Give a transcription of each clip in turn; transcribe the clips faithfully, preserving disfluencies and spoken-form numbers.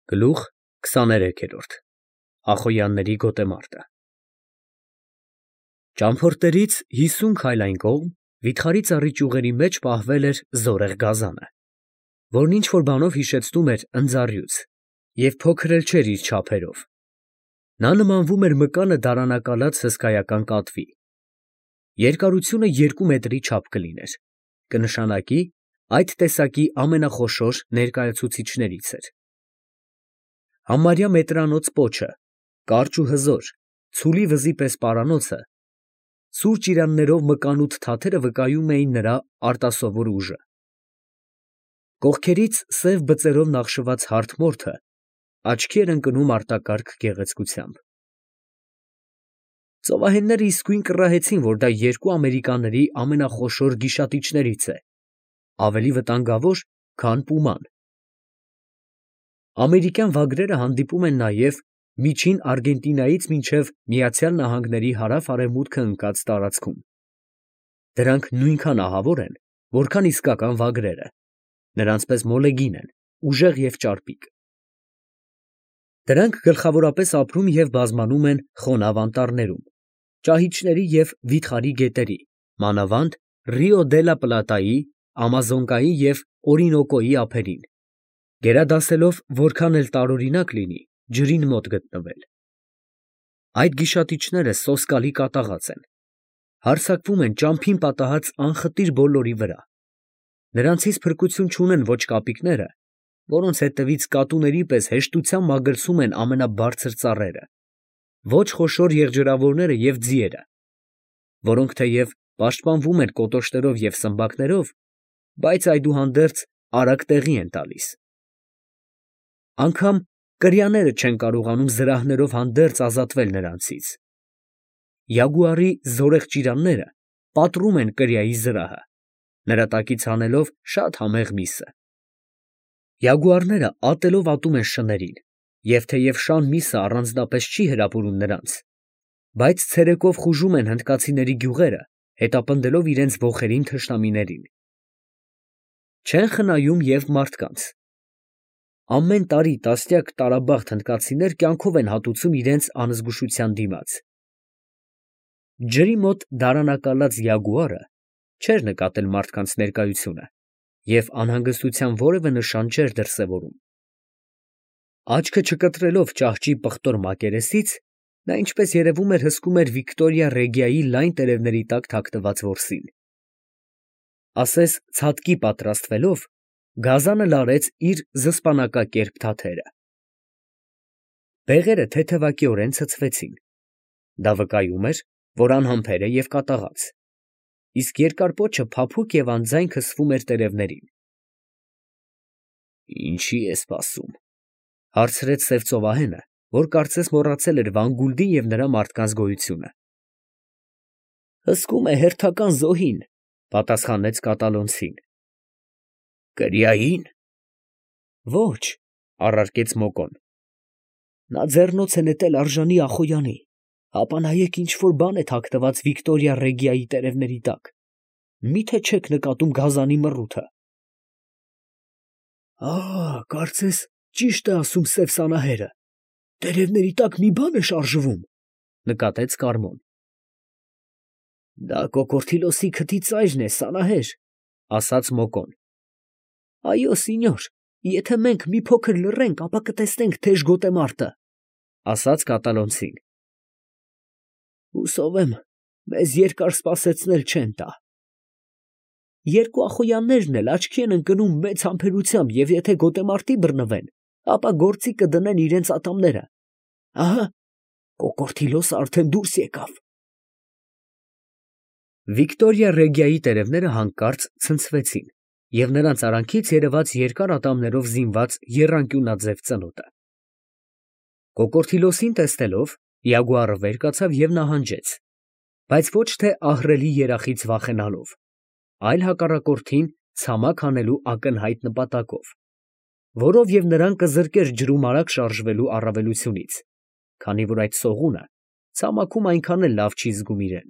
Գլուխ քսաներեքերորդ Ախոյանների գոտեմարտը Ճամփորդներից հիսուն քայլ այն կողմ վիթխարի ծառի ճյուղերի մեջ պահվել էր զորեղ գազանը, որն ինչ֊որ բանով հիշեցնում էր ընձառյուծ և փոքր էլ չէր իր չափերով. նա նմանվում էր մկանը դարանակալած հսկայական կատվի, երկարությունը երկու մետրի չափ կլիներ, կնշանակի այդ տեսակի ամենախոշոր ներկայացուցիչներից էր. համարյա մետրանոց պոչը, կարճ ու հզոր, ցուլի վզի պես պարանոցը, սուր ճիրաններով մկանութ թաթերը վկայում էին նրա արտասովոր ուժը. կողքերից սև բծերով նախշված հարթ մորթը աչքի էր ընկնում արտակարգ գեղեցկությամբ. ծովահենները իսկույն կռահեցին, որ դա երկու ամերիկաների ամենախոշոր գիշատիչներից է, ավելի վտանգավոր, քան պուման. ամերիկյան վագրերը հանդիպում են նաև միջին Արգենտինայից մինչև Միացյալ Նահանգների հարավ֊արևմուտքը ընկած տարածքում. դրանք նույնքան ահավոր են, որքան իսկական վագրերը, նրանց պես մոլեգին են, ուժեղ և ճարպիկ. դրանք գլխավորապես ապրում և բազմանում են խոնավ անտառներում, ճահիճների և վիթխարի գետերի, մանավանդ Ռիո դե լա Պլատայի, Ամազոնկայի և Օրինոկոյի ափերին, գերադասելով որքան էլ տարօրինակ լինի ջրին մոտ գտնվել. այդ գիշատիչները սոսկալի կատաղած են, հարձակվում են ճամփին պատահած անխտիր բոլորի վրա, նրանցից փրկություն չունեն ոչ կապիկները, որոնց հետևից կատուների պես հեշտությամբ մագլցում են ամենաբարձր ծառերը, ոչ խոշոր եղջերավորները և ձիերը, որոնք թեև պաշտպանվում են կոտոշներով և սմբակներով, բայց այդուհանդերձ արագ տեղի են տալիս. անգամ կրյաները չեն կարողանում զրահներով հանդերձ ազատվել նրանցից. յագուարի զորեղ ճիրանները պատռում են կրիայի զրահը, նրա տակից հանելով շատ համեղ միսը. յագուարները ատելով ատում են շներին, և թեև շան միսը առանձնապես չի հրապուրում նրանց, բայց ցերեկով խուժում են հնդկացիների գյուղերը, հետապնդելով իրենց ոխերիմ թշնամիներին. չեն խնայում և մարդկանց. ամեն տարի տասնյակ տարաբախտ հնդկացիներ կյանքով են հատուցում իրենց անզգուշության դիմաց. ջրի մոտ դարանակալած յագուարը չէր նկատել մարդկանց ներկայությունը և անհանգստության որևէ նշան չէր դրսևորում. աչքը չկտրելով ճահճի պղտոր մակերեսից, նա ինչպես երևում էր հսկում էր Վիկտորիա Ռեգիայի լայն տերևների տակ թաքնված որսին. ասես ցատկի պատրաստվելով, գազանը լարեց իր զսպանակակերպ թաթերը. բեղերը թեթևակիորեն ցցվեցին, դա վկայում էր, որ անհամբեր է և կատաղած, իսկ երկար պոչը փափուկ և անձայն քսվում էր տերևներին։ «Ինչի՞ է սպասում», ֊ հարցրեց սև ծովահենը, որ կարծես մոռացել էր Վանգուլդի և նրա մարդկանց գոյությունը։ «Հսկում է հերթական զոհին», ֊ պատասխանեց կատալոնցին։ «Կրիայի՞ն» «Ոչ», ֊ առարկեց Մոկոն։ «Նա ձեռնոց է նետել արժանի Ախոյանի, հապա նայեք ինչ֊որ բան է թաքնված Վիկտորիա Ռեգիայի տերևների տակ, մի՞թե չեք նկատում գազանի մռութը»։ «Ա՜, կարծես ճիշտ է ասում սև սանահերը, տերևների տակ մի բան է շարժվում», ֊ նկատեց Կարմոն։ «Դա կոկորդիլոսի քթի ծայրն է, սանահեր», ֊ ասաց Մոկոն։ «Այո, սինյոր, եթե մենք մի փոքր լռենք, ապա կտեսնենք թեժ գոտեմարտը», ֊ ասաց կատալոնցին։ «Հուսով եմ, մեզ երկար սպասեցնել չեն տա։ Երկու ախոյաններն էլ աչքի են ընկնում մեծ համբերությամբ և եթե գոտեմարտի բռնվեն, ապա գործի կդնեն իրենց ատամները։ Ահա, կոկորդիլոսը արդեն դուրս եկավ»։ Վիկտորիա Ռեգիայի տերևները հանկարծ ցնցվեցին, և նրանց արանքից երևաց երկար ատամներով զինված եռանկյունաձև ծնոտը։ Կոկորդիլոսին տեսնելով, յագուարը վեր կացավ և նահանջեց, բայց ոչ թե ահռելի երախից վախենալով, այլ հակառակորդին ցամաք հանելու ակնհայտ նպատակով, որով և նրան կզրկեր ջրում արագ շարժվելու առավելությունից, քանի որ այդ սողունը ցամաքում այնքան էլ լավ չի զգում իրեն։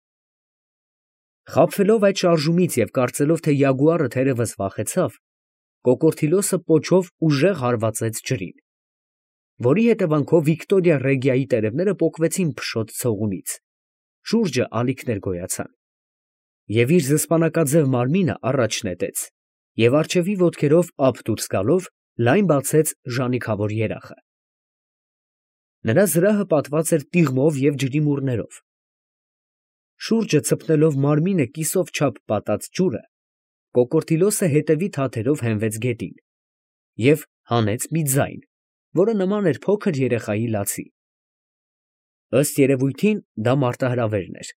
Խաբվելով այդ շարժումից և կարծելով, թե յագուարը թերևս վախեցավ, կոկորդիլոսը պոչով ուժեղ հարվածեց ջրին, որի հետևանքով Վիկտորիա Ռեգիայի տերևները պոկվեցին փշոտ ցողունից, շուրջը ալիքներ գոյացան, և իր զսպանակաձև մարմինը առաջ նետեց, և առջևի ոտքերով ափ դուրս գալով լայն բացեց ժանիքավոր երախը. նրա զրահը պատված էր տիղմով և ջրիմուռներով, շուրջը ցպնելով մարմինը կիսով չափ պատած ջուրը, կոկորդիլոսը հետևի թաթերով հենվեց գետին և հանեց մի ձայն, որը նման էր փոքր երեխայի լացի. ըստ երևույթին դա մարտահրավերն էր։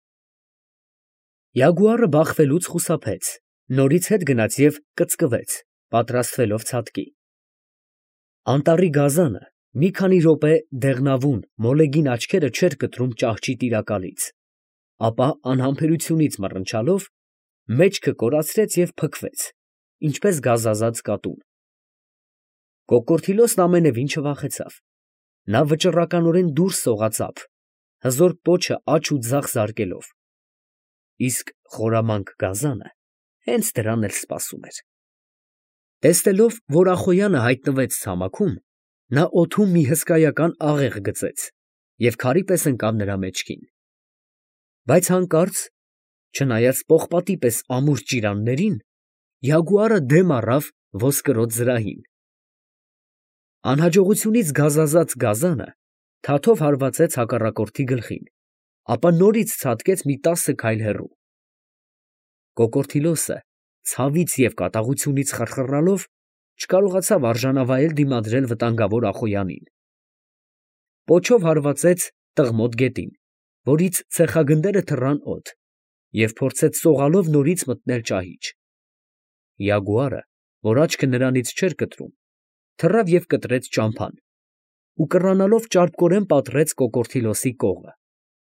Յագուարը բախվելուց խուսափեց, նորից հետ գնաց և կծկվեց, պատրաստվելով ցատկի։ Անտառի գազանը մի քանի րոպե դեղնավուն, մոլեգին աչքերը չէր կտրում ճահճի տիրակալից, ապա անհամբերությունից մռնչալով, մեջքը կորացրեց և փքվեց, ինչպես գազազած կատուն։ Կոկորդիլոսն ամենևին չվախեցավ. նա վճռականորեն դուրս սողաց ափ, հզոր պոչը աջ ու ձախ զարկելով, իսկ խորամանկ գազանը հենց դրան էլ սպասում էր։ Տեսնելով, որ Ախոյանը հայտնվեց ցամաքում, նա օդում մի հսկայական աղեղ գծեց և քարի պես ընկավ նրա մեջքին, բայց հանկարծ, չնայած պողպատի պես ամուր ճիրաններին, յագուարը դեմ առավ ոսկրոտ զրահին։ Անհաջողությունից գազազած գազանը թաթով հարվածեց հակառակորդի գլխին, ապա նորից ցատկեց մի տասը քայլ հեռու։ Կոկորդիլոսը, ցավից և կատաղությունից խռխռալով, չկարողացավ արժանավայել դիմադրել վտանգավոր Ախոյանին։ Պոչով հարվածեց տղմոտ գետին, որից ցեխագնդերը թռան օդ, և փորձեց սողալով նորից մտնել ճահիճ։ Յագուարը, որ աչքը նրանից չէր կտրում, թռավ և կտրեց ճամփան ու կռանալով ճարպկորեն պատռեց կոկորդիլոսի կողը։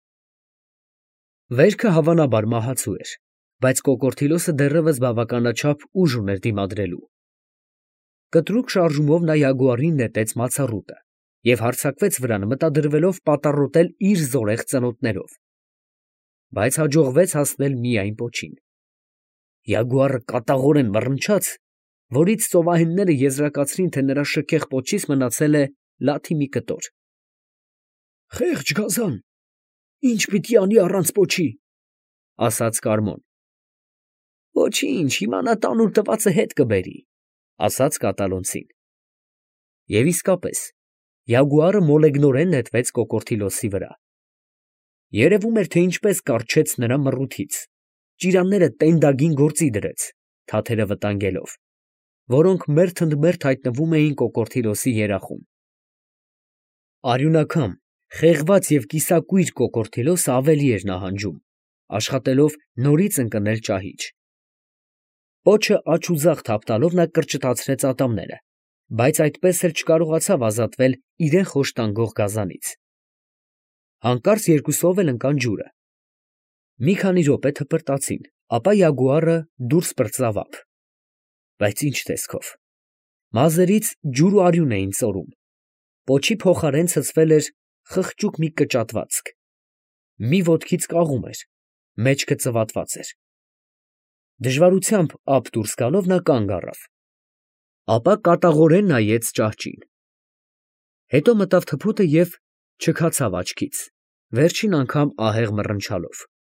Վերքը հավանաբար մահացու էր, բայց կոկորդիլոսը դեռևս բավականաչափ ուժ ուներ դիմադրելու։ Կտրուկ շարժումով նա յագուարին նետեց մացառուտը և հարձակվեց վրան, մտադրվելով պատառոտել իր զորեղ ծնոտներով, բայց հաջողվեց հասնել միայն պոչին։ Յագուարը կատաղորեն մռնչաց, որից ծովահենները եզրակացրին, թե նրա շքեղ պոչից մնացել է լաթի մի կտոր։ ֊ Խեղճ գազան, ի՞նչ պիտի անի առանց պոչի, ֊ ասաց Կարմոն։ ֊ Ոչինչ, հիմա նա տանուլ տվածը հետ կբերի, ֊ ասաց կատալոնցին։ Եվ իսկապես, յագուարը մոլեգնորեն նետվեց կոկորդիլոսի վրա։ Երևում էր, թե ինչպես կառչեց նրա մռութից, ճիրանները տենդագին գործի դրեց, թաթերը վտանգելով, որոնք մերթ ընդ մերթ հայտնվում էին կոկորդիլոսի երախում։ Արյունակամ, խեղված և կիսակույր կոկորդիլոսը ավելի էր նահանջում, աշխատելով նորից ընկնել ճահիճ։ Պոչը աջ ու ձախ թափ տալով նա կրճտացրեց ատամները, բայց այդպես էլ չկարողացավ ազատվել իրան խոշտանգող գազանից։ Հանկարծ երկուսով էլ ընկան ջուրը։ Մի քանի րոպե թպրտացին, ապա յագուարը դուրս պրծավ ափ։ Բայց ի՞նչ տեսքով։ Մազերից ջուր ու արյուն էին ծորում, պոչի փոխարեն ցցվել էր խղճուկ մի կճատվածք, մի ոտքից կաղում էր, մեջքը ծվատված էր։ Դժվարությամբ ափ դուրս գալով նա կանգ առավ, ապա կատաղորեն նայեց ճահճին, հետո մտավ թփուտը և չքացավ աչքից, վերջին անգամ ահեղ մռնչալով։ ֊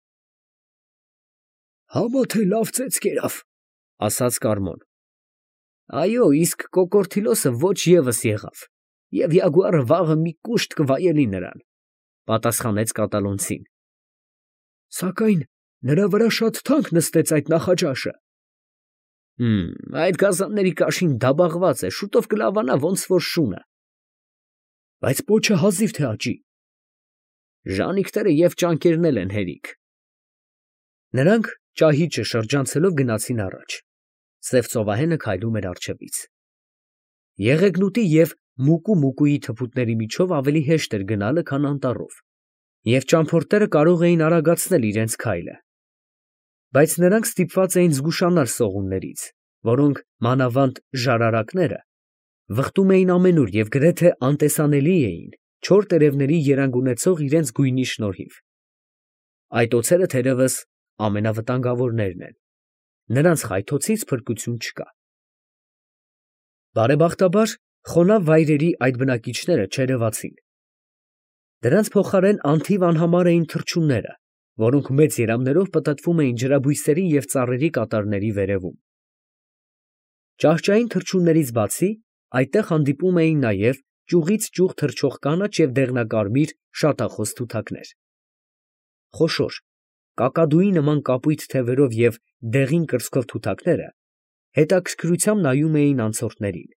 Համա թե լավ ծեծ կերավ, ֊ ասաց Կարմոն։ ֊ Այո, իսկ կոկորդիլոսը ոչ ևս եղավ, և յագուարը վաղը մի կուշտ կվայելի նրան, ֊ պատասխանեց կատալոնցին։ ֊ Սակայն նրա վրա շատ թանկ նստեց այդ նախաճաշը։ ֊ Հըմ, այդ գազանների կաշին դաբաղված է, շուտով կլավանա ոնց որ շունը։ ֊ Բայց պոչը հազիվ թե աճի։ ֊ Ժանիքները և ճանկերն էլ են հերիք։ Նրանք ճահիճը շրջանցելով գնացին առաջ, սև ծովահենը քայլում էր առջևից։ Եղեգնուտի և մուկու֊մուկուի թփուտների միջով ավելի հեշտ էր գնալը, քան անտառով, և ճամփորդները կարող էին արագացնել իրենց քայլը։ Բայց նրանք ստիպված էին զգուշանալ սողուններից, որոնք, մանավանդ ժարարակները, վխտում էին ամենուր և գրեթե անտեսանելի էին չոր տերևների երանգ ունեցող իրենց գույնի շնորհիվ։ Այդ օձերը թերևս ամենավտանգավորներն են, նրանց խայթոցից փրկություն չկա։ Բարեբախտաբար խոնավ վայրերի այդ բնակիչները չերևացին. դրանց փոխարեն անթիվ անհամար էին թռչունները, որոնք մեծ երամներով պտտվում էին ջրաբույսերի և ծառերի կատարների վերևում։ Ճահճային թռչուններից բացի, այդտեղ հանդիպում էին նաև ճյուղից ճյուղ թռչող կանաչ և դեղնակարմիր շատախոս թութակներ։ Խոշոր, կակադուի նման կապույտ թևերով և դեղին կրծքով թութակները հետաքրքրությամբ նայում էին անցորդներին։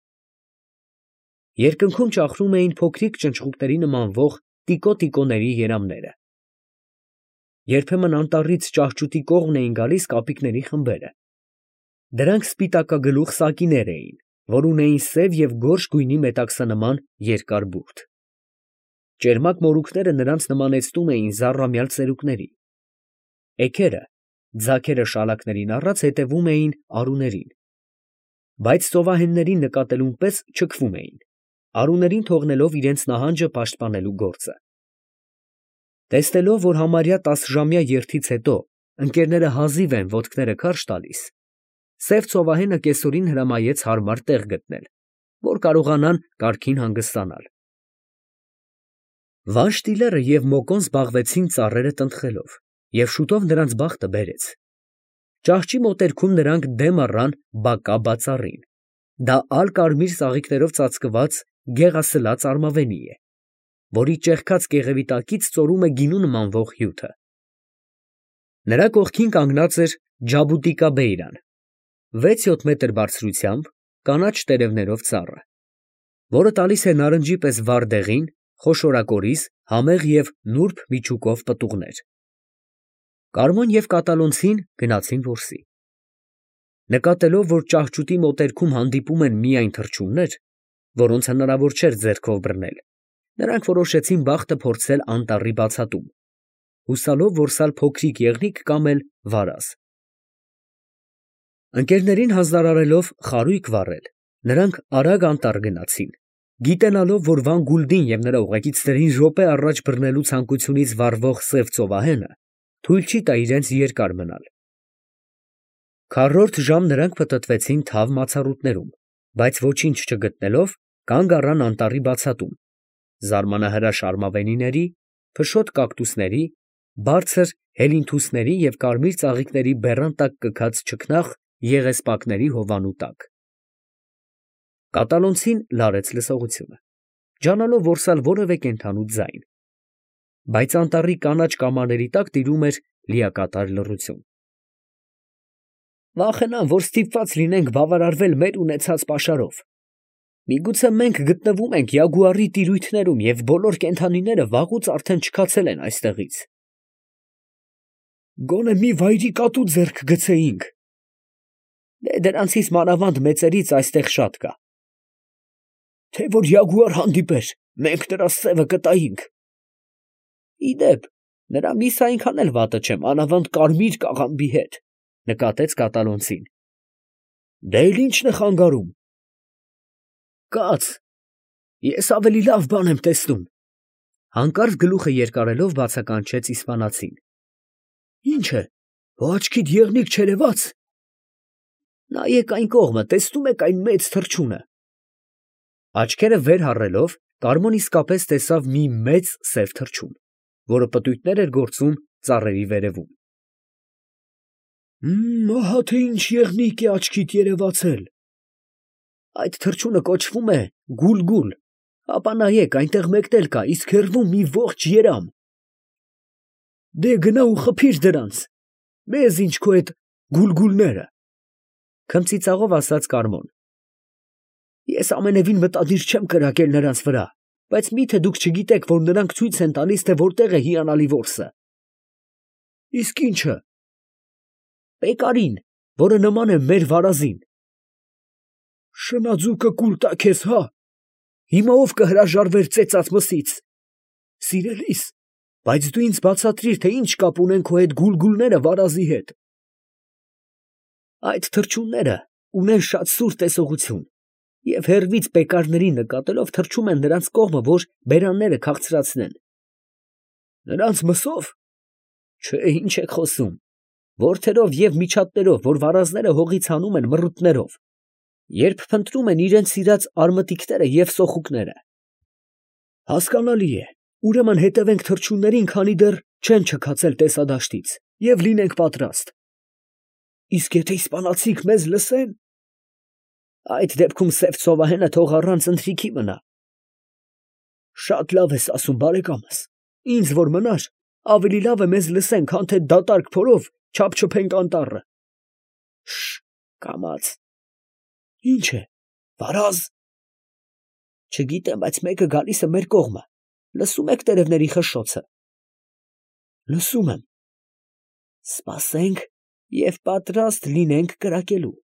Երկնքում ճախրում էին փոքրիկ ճնճղուկների նմանվող տիկո֊տիկոների երամները։ Երբեմն անտառից ճահճուտի կողմն էին գալիս կապիկների խմբերը։ Դրանք սպիտակագլուխ սակիներ էին, որ ունեին սև և գորշ գույնի մետաքսանման երկար բուրդ։ Ճերմակ մորուքները նրանց նմանեցնում էին զառամյալ ծերուկների։ Էգերը, ձագերը շալակներին առած հետևում էին արուներին, բայց ծովահեններին նկատելուն պես չքվում էին, արուներին թողնելով իրենց նահանջը պաշտպանելու գործը։ Տեսնելով, որ համարյա տասնժամյա երթից հետո ընկերները հազիվ են ոտքները քարշ տալիս, սև ծովահենը կեսօրին հրամայեց հարմար տեղ գտնել, որ կարողանան կարգին հանգստանալ։ Վանշտիլերը և Մոկոն զբաղվեցին ծառերը տնտղելով, և շուտով նրանց բախտը բերեց։ Ճահճի մոտերքում նրանք դեմ առան բակա բაწառին. դա ալ֊կարմիր ծաղիկներով ծածկված գեղասլաց արմավենի է, որի ճեղքած կեղևի տակից ծորում է գինու նմանվող հյութը։ Նրա կողքին կանգնած էր Ջաբուտիկա֊Բեյրան, վեց֊յոթ մետր բարձրությամբ, կանաչ տերևներով ծառը, որը տալիս է նարնջի պես վառ դեղին, խոշորակորիզ, համեղ և նուրբ միջուկով պտուղներ։ Կարմոն և կատալոնցին գնացին որսի։ Նկատելով, որ ճահճուտի մոտերքում հանդիպում են միայն թռչուններ, որոնց հնարավոր չէր ձեռքով բռնել, նրանք որոշեցին բախտը փորձել անտառի բացատում, հուսալով որսալ փոքրիկ եղնիկ կամ էլ վարազ։ Ընկերներին հանձնարարելով խարույկ վառել, նրանք արագ անտառ գնացին, գիտենալով, որ Վան Գուլդին և նրա ուղեկիցներին րոպե առաջ բռնելու ցանկությունից վառվող սև ծովահենը թույլ չի տա իրենց երկար մնալ։ Քառորդ ժամ նրանք պտտվեցին թավ մացառուտներում, բայց ոչինչ չգտնելով, կանգ առան անտառի բացատում, զարմանահրաշ արմավենիների, փշոտ կակտուսների, բարձր հելինթուսների և կարմիր ծաղիկների բեռան տակ կքած չքնաղ եղեսպակների հովանու տակ։ Կատալոնցին լարեց լսողությունը, ջանալով որսալ որևէ կենդանու ձայն, բայց անտառի կանաչ կամաների տակ տիրում էր լիակատար լռություն։ Վախենամ, որ ստիպված լինենք բավարարվել մեր ունեցած պաշարով։ Միգուցե մենք գտնվում ենք յագուարի տիրույթներում և բոլոր կենդանիները վաղուց արդեն չքացել են այստեղից։ Գոնե մի վայրի կատու ձեռք գցեինք։ Դրանցից մանավանդ մեծերից այստեղ շատ կա։ Թե որ յագուար հանդիպեր, մենք նրա սևը կտայինք։ Ի դեպ, նրա միսը այնքան էլ վատը չէ, մանավանդ կարմիր կաղամբի հետ, նկատեց կատալոնցին։ Դե էլ ի՞նչն է խանգարում։ Կաց, ես ավելի լավ բան եմ տեսնում, հանկարծ գլուխը երկարելով բացականչեց իսպանացին։ Ի՞նչ է, քո աչքիդ եղնիկ չերևաց։ Նայեք այն կողմը, տեսնո՞ւմ եք այն մեծ թռչունը։ Աչքերը վեր հառելով, Կարմոն իսկապես տեսավ մի մեծ սև թռչուն, որը պտույտներ էր գործում ծառերի վերևում։ Ահա թե ինչ եղնիկ է աչքիդ երևացել։ Այդ թռչունը կոչվում է գուլգուլ, հապա նայեք, այնտեղ մեկն էլ կա, իսկ հեռվում մի ողջ երամ։ Դե գնա ու խփիր դրանց, մեզ ինչ քո այդ գուլգուլները, քմծիծաղով ասաց Կարմոն։ Ես ամենևին մտադիր չեմ կրակել նրանց վրա, բայց մի՞թե դուք չգիտեք, որ նրանք ցույց են տալիս, թե որտեղ է հիանալի որսը։ Իսկ ի՞նչը։ Պեկարին, որը նման է մեր վարազին։ Շնաձուկը կուլ տա քեզ, հա։ Հիմա ով կհրաժարվեր ծեծած մսից։ Սիրելիս, բայց դու ինձ բացատրիր, թե ինչ կապ ունեն քո այդ գուլգուլները վարազի հետ։ Այդ թռչունները ունեն շատ սուր տեսողություն և հեռվից պեկարներին նկատելով թռչում են նրանց կողմը, որ բերանները քաղցրացնեն։ Նրանց մսո՞վ։ Չէ, ինչ եք խոսում, որդերով և միջատներով, որ վարազները հողից հանում են մռութներով։ երբ փնտրում են իրենց սիրած արմատիկները և սոխուկները։ Հասկանալի է, ուրեմն հետևենք թռչուններին, քանի դեռ չեն չքացել տեսադաշտից, և լինենք պատրաստ։ Իսկ եթե իսպանացիք մեզ լսեն, այդ դեպքում սև ծովահենը թող առանց ընթրիքի մնա։ Շատ լավ ես ասում, բարեկամս, ինձ որ մնար, ավելի լավ է մեզ լսեն, քան թե դատարկ փորով չափչփենք անտառը։ Շ… կամաց։ Ինչ է, վարազ։ Չգիտեմ, բայց մեկը գալիս է մեր կողմը, լսում եք տերևների խշշոցը։ Լսում եմ։ Սպասենք և պատրաստ լինենք կրակելու։